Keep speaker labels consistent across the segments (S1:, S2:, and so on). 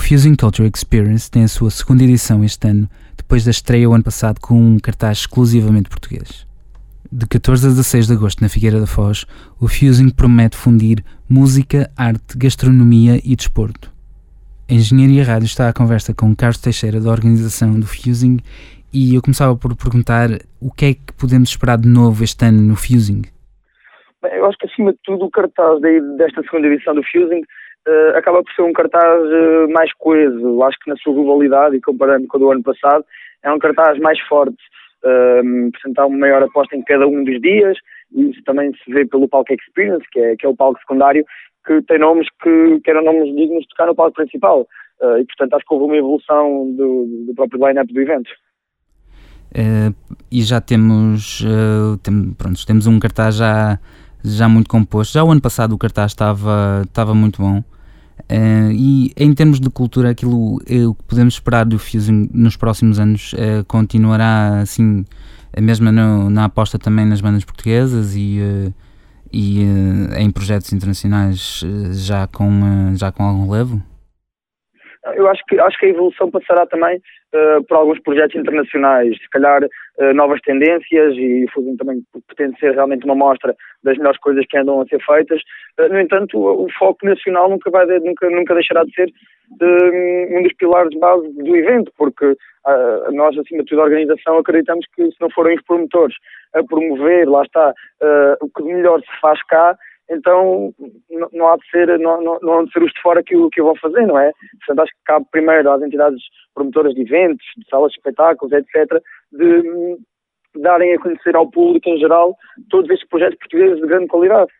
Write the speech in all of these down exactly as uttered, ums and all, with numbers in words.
S1: Fusing Culture Experience tem a sua segunda edição este ano, depois da estreia o ano passado com um cartaz exclusivamente português. De catorze a dezasseis de agosto na Figueira da Foz, o Fusing promete fundir música, arte, gastronomia e desporto. A Engenharia Rádio está à conversa com Carlos Teixeira, da organização do Fusing, e eu começava por perguntar o que é que podemos esperar de novo este ano no Fusing?
S2: Bem, eu acho que acima de tudo o cartaz desta segunda edição do Fusing uh, acaba por ser um cartaz uh, mais coeso. Eu acho que na sua globalidade, e comparando com o do ano passado, é um cartaz mais forte. Uh, portanto, há uma maior aposta em cada um dos dias, e isso também se vê pelo Palco Experience, que é, que é o palco secundário, que tem nomes que, que eram nomes dignos de tocar no palco principal. Uh, e, portanto, acho que houve uma evolução do, do próprio line-up do evento.
S1: Uh, e já temos, uh, tem, pronto, temos um cartaz já, já muito composto. Já o ano passado o cartaz estava, estava muito bom. Uh, e em termos de cultura, aquilo uh, o que podemos esperar do Fusing nos próximos anos uh, continuará assim, mesmo no, na aposta também nas bandas portuguesas e, uh, e uh, em projetos internacionais uh, já, com, uh, já com algum relevo?
S2: Eu acho que, acho que a evolução passará também uh, por alguns projetos internacionais, se calhar uh, novas tendências, e o Fusing também pretende ser realmente uma mostra das melhores coisas que andam a ser feitas. Uh, no entanto, o, o foco nacional nunca, vai de, nunca, nunca deixará de ser uh, um dos pilares de base do evento, porque uh, nós, acima de tudo, a organização, acreditamos que se não forem os promotores a promover, lá está, uh, o que de melhor se faz cá, então não há de ser, não, não, não há de ser os de fora que o, que o vão fazer, não é? Portanto, acho que cabe primeiro às entidades promotoras de eventos, de salas de espetáculos, etcétera, de, de darem a conhecer ao público em geral todos estes projetos portugueses de grande qualidade.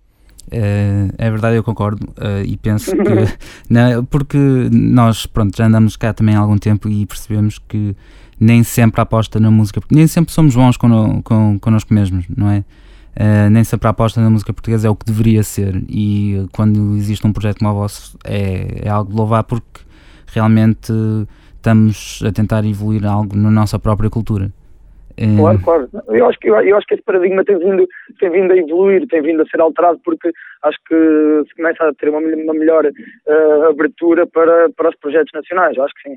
S1: É, é verdade, eu concordo, uh, e penso que, não, porque nós, pronto, já andamos cá também há algum tempo e percebemos que nem sempre a aposta na música, nem sempre somos bons con, con, connosco mesmos, não é? Uh, nem sempre a aposta na música portuguesa é o que deveria ser, e uh, quando existe um projeto como o vosso é, é algo de louvar, porque realmente uh, estamos a tentar evoluir algo na nossa própria cultura. Uh...
S2: Claro, claro. Eu acho, que, eu, eu acho que esse paradigma tem vindo, tem vindo a evoluir, tem vindo a ser alterado, porque acho que se começa a ter uma, uma melhor uh, abertura para, para os projetos nacionais, eu acho que sim.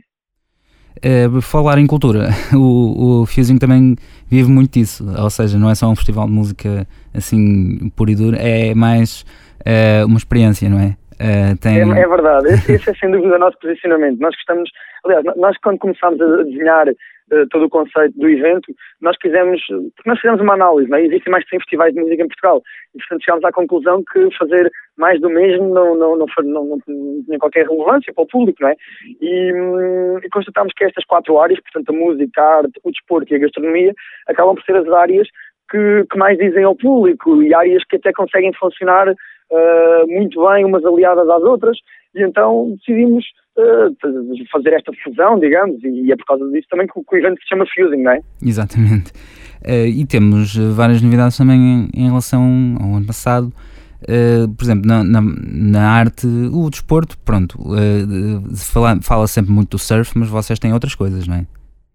S1: Uh, falar em cultura, o, o Fusing também vive muito disso, ou seja, não é só um festival de música assim puro e duro, é mais uh, uma experiência, não é? Uh, tem...
S2: é? É verdade, esse, esse é sem dúvida o nosso posicionamento. Nós gostamos, aliás, nós quando começámos a desenhar uh, todo o conceito do evento, nós quisemos, porque nós fizemos uma análise, não é? Existem mais de cem festivais de música em Portugal, e portanto chegámos à conclusão que fazer mais do mesmo não, não, não, não, não, não tinha qualquer relevância para o público, não é? E, e constatámos que estas quatro áreas, portanto a música, a arte, o desporto e a gastronomia, acabam por ser as áreas que, que mais dizem ao público, e áreas que até conseguem funcionar uh, muito bem umas aliadas às outras, e então decidimos uh, fazer esta fusão, digamos, e é por causa disso também que o, que o evento se chama Fusing, não é?
S1: Exatamente. Uh, e temos várias novidades também em, em relação ao ano passado. Uh, por exemplo, na, na, na arte, o desporto, pronto, uh, fala, fala sempre muito do surf, mas vocês têm outras coisas, não é?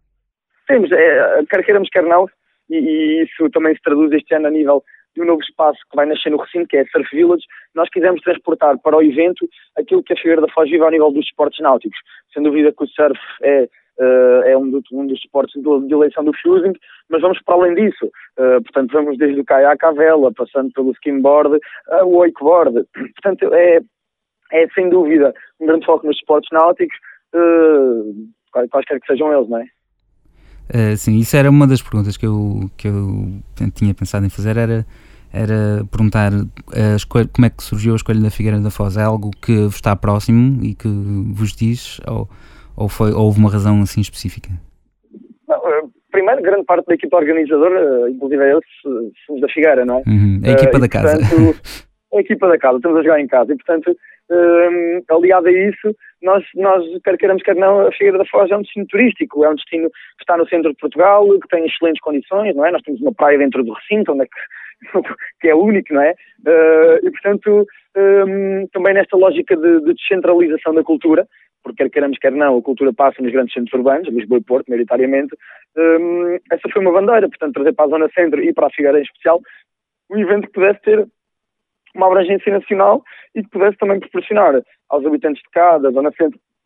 S2: Temos, é, quer queiramos, quer não, e, e isso também se traduz este ano a nível de um novo espaço que vai nascer no recinto, que é a Surf Village. Nós quisemos transportar para o evento aquilo que a Figueira da Foz vive ao nível dos esportes náuticos. Sem dúvida que o surf é Uh, é um, do, um dos esportes de, de eleição do Fusing, mas vamos para além disso. Uh, portanto, vamos desde o caiaque à vela, passando pelo skimboard, uh, o wakeboard. Portanto, é, é sem dúvida um grande foco nos esportes náuticos, uh, quaisquer que sejam eles, não é?
S1: Uh, sim, isso era uma das perguntas que eu, que eu tinha pensado em fazer, era, era perguntar a escolha, como é que surgiu a escolha da Figueira da Foz. É algo que vos está próximo e que vos diz, ou Ou, foi, ou houve uma razão assim específica?
S2: Não, primeiro, grande parte da equipa organizadora, inclusive eles, somos da Figueira, não é?
S1: Uhum, a equipa uh, da casa.
S2: Portanto, a equipa da casa, estamos a jogar em casa. E, portanto, um, aliado a isso, nós, nós, quer queiramos, quer não, a Figueira da Foz é um destino turístico, é um destino que está no centro de Portugal, que tem excelentes condições, não é? Nós temos uma praia dentro do recinto, onde é que, que é único, não é? Uh, e, portanto, um, também nesta lógica de, de descentralização da cultura, porque quer queiramos, quer não, a cultura passa nos grandes centros urbanos, Lisboa e Porto, maioritariamente. Um, essa foi uma bandeira, portanto, trazer para a Zona Centro e para a Figueira em especial, um evento que pudesse ter uma abrangência nacional e que pudesse também proporcionar aos habitantes de cá, da Zona Centro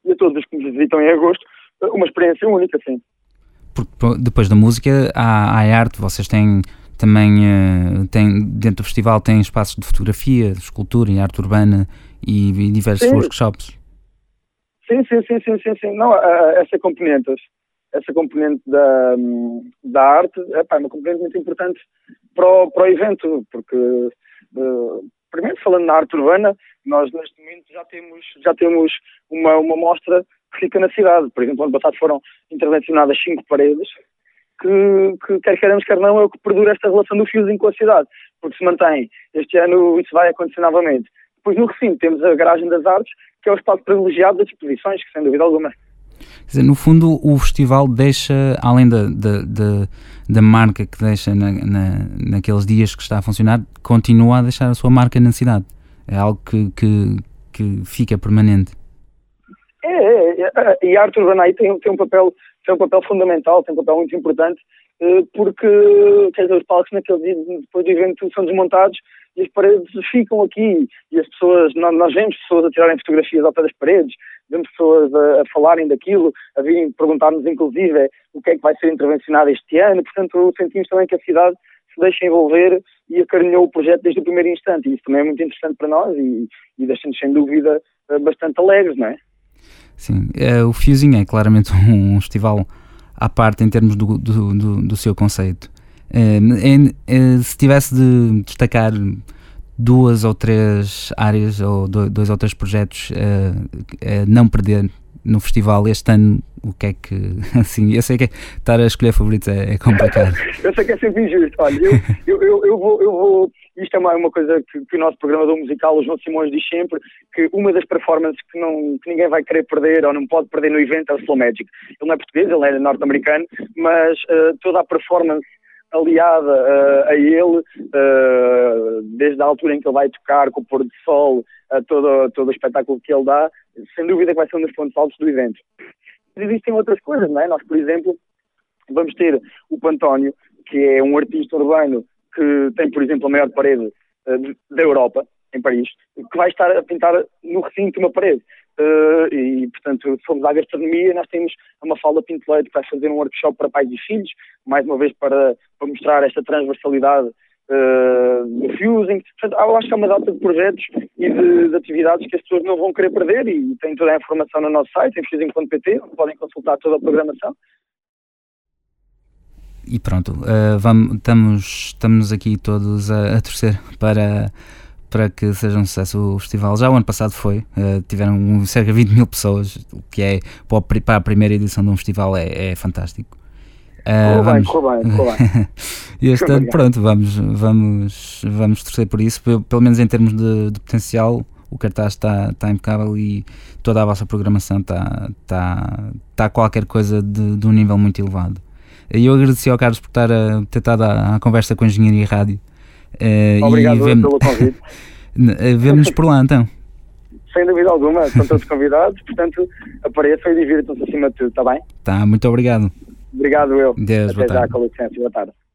S2: e a todos os que nos visitam em agosto, uma experiência única, sim.
S1: Porque depois da música há, há arte, vocês têm também, uh, têm, dentro do festival tem espaços de fotografia, de escultura e arte urbana e, e diversos sim. workshops.
S2: Sim, sim, sim, sim, sim, sim. Não, essa componente, essa componente da, da arte é uma componente muito importante para o, para o evento, porque, uh, primeiro falando na arte urbana, nós neste momento já temos, já temos uma, uma mostra que fica na cidade. Por exemplo, ano passado foram intervencionadas cinco paredes, que, que quer queremos, quer não, é o que perdura esta relação do Fusing com a cidade, porque se mantém. Este ano isso vai acontecer novamente. Depois no recinto temos a Garagem das Artes, que é o espaço privilegiado das exposições, que sem dúvida alguma.
S1: Quer dizer, no fundo o festival deixa, além da, da, da, da marca que deixa na, na, naqueles dias que está a funcionar, continua a deixar a sua marca na cidade. É algo que, que, que fica permanente.
S2: É, é, é, e a arte urbana aí tem, tem, um papel, tem um papel fundamental, tem um papel muito importante, porque quer dizer, os palcos naqueles dias depois do evento são desmontados e as paredes ficam aqui e as pessoas, nós vemos pessoas a tirarem fotografias ao pé das paredes, vemos pessoas a, a falarem daquilo, a virem perguntar-nos inclusive o que é que vai ser intervencionado este ano, portanto sentimos também que a cidade se deixa envolver e acarinhou o projeto desde o primeiro instante e isso também é muito interessante para nós e, e deixa-nos sem dúvida bastante alegres, não é?
S1: Sim, o Fusing é claramente um festival à parte em termos do, do, do, do seu conceito. Se tivesse de destacar duas ou três áreas ou dois ou três projetos a não perder no festival este ano, o que é que, assim, eu sei que estar a escolher favoritos é, é complicado.
S2: Eu sei que é sempre injusto, olha, eu, eu, eu, eu, vou, eu vou, isto é uma, uma coisa que, que o nosso programador musical, o João Simões, diz sempre, que uma das performances que, não, que ninguém vai querer perder ou não pode perder no evento é o Slow Magic. Ele não é português, ele é norte-americano, mas uh, toda a performance aliada uh, a ele, uh, desde a altura em que ele vai tocar com o pôr do sol, a todo, todo o espetáculo que ele dá, sem dúvida que vai ser um dos pontos altos do evento. Mas existem outras coisas, não é? Nós, por exemplo, vamos ter o Pantónio, que é um artista urbano que tem, por exemplo, a maior parede uh, da Europa, em Paris, que vai estar a pintar no recinto uma parede. Uh, e, portanto, fomos à gastronomia, nós temos a Mafalda Pinto-Leite que vai fazer um workshop para pais e filhos, mais uma vez para, para mostrar esta transversalidade uh, do Fusing. Portanto, eu acho que há uma data de projetos e de, de atividades que as pessoas não vão querer perder e tem toda a informação no nosso site, em fusing ponto pt, onde podem consultar toda a programação.
S1: E pronto, uh, vamos, estamos, estamos aqui todos a, a torcer para... para que seja um sucesso o festival. Já o ano passado foi, uh, tiveram cerca de vinte mil pessoas, o que é para a primeira edição de um festival é, é fantástico.
S2: Uh, vamos... bem, bem, bem.
S1: E este ano, pronto, vamos, vamos, vamos torcer por isso, pelo menos em termos de, de potencial, o cartaz está, está impecável e toda a vossa programação está, está, está qualquer coisa de, de um nível muito elevado. E eu agradeci ao Carlos por estar a, ter estado à, à conversa com a Engenharia Rádio. Uh,
S2: Obrigado
S1: e vemo...
S2: pelo convite.
S1: Vemo-nos por lá então.
S2: Sem dúvida alguma, são todos convidados, portanto apareçam e divirtam-se acima de tudo, está bem?
S1: Tá, muito obrigado.
S2: Obrigado eu.
S1: Deus,
S2: Até já, com licença, boa tarde.